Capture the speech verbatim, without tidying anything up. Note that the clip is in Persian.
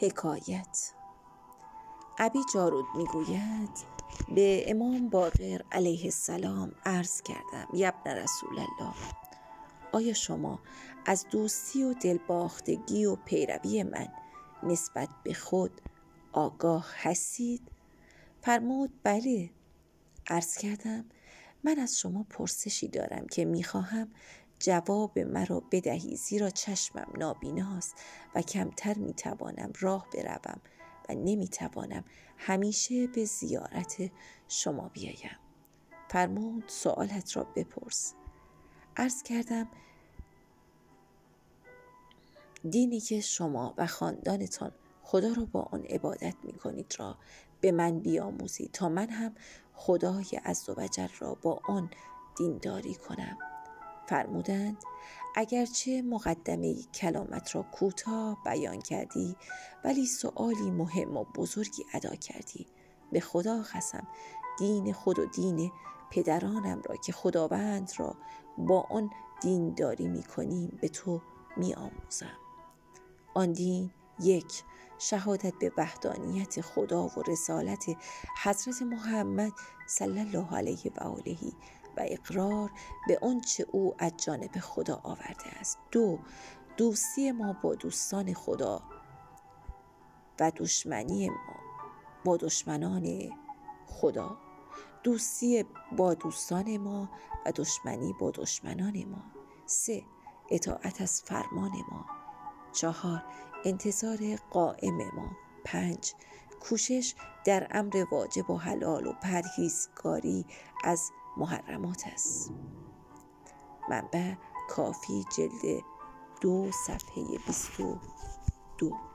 حکایت. ابی جارود میگوید به امام باقر علیه السلام عرض کردم: یبن رسول الله، آیا شما از دوستی و دلباختگی و پیروی من نسبت به خود آگاه هستید؟ فرمود بله. عرض کردم: من از شما پرسشی دارم که میخواهم جواب مرا بدهی، زیرا چشمم نابیناست و کمتر میتوانم راه بروم و نمیتوانم همیشه به زیارت شما بیایم. فرمود سوالت را بپرس. عرض کردم: دینی که شما و خاندانتان خدا را با آن عبادت میکنید را به من بیاموزید تا من هم خدای عزوجل را با آن دینداری کنم. فرمودند: اگرچه مقدمه کلامت را کوتاه بیان کردی، ولی سؤالی مهم و بزرگی ادا کردی. به خدا قسم، دین خود و دین پدرانم را که خداوند را با آن دینداری میکنیم به تو میآموزم. آن دین یک، شهادت به وحدانیت خدا و رسالت حضرت محمد صلی الله علیه و آله و اقرار به آنچه او از جانب خدا آورده است. دو، دوستی ما با دوستان خدا و دشمنی ما با دشمنان خدا. دوستی با دوستان ما و دشمنی با دشمنان ما. سه، اطاعت از فرمان ما. چهار، انتظار قائم ما. پنج، کوشش در امر واجب و حلال و پرهیزکاری از محرمات است. منبع کافی، جلد دو، صفحه بیست و دو.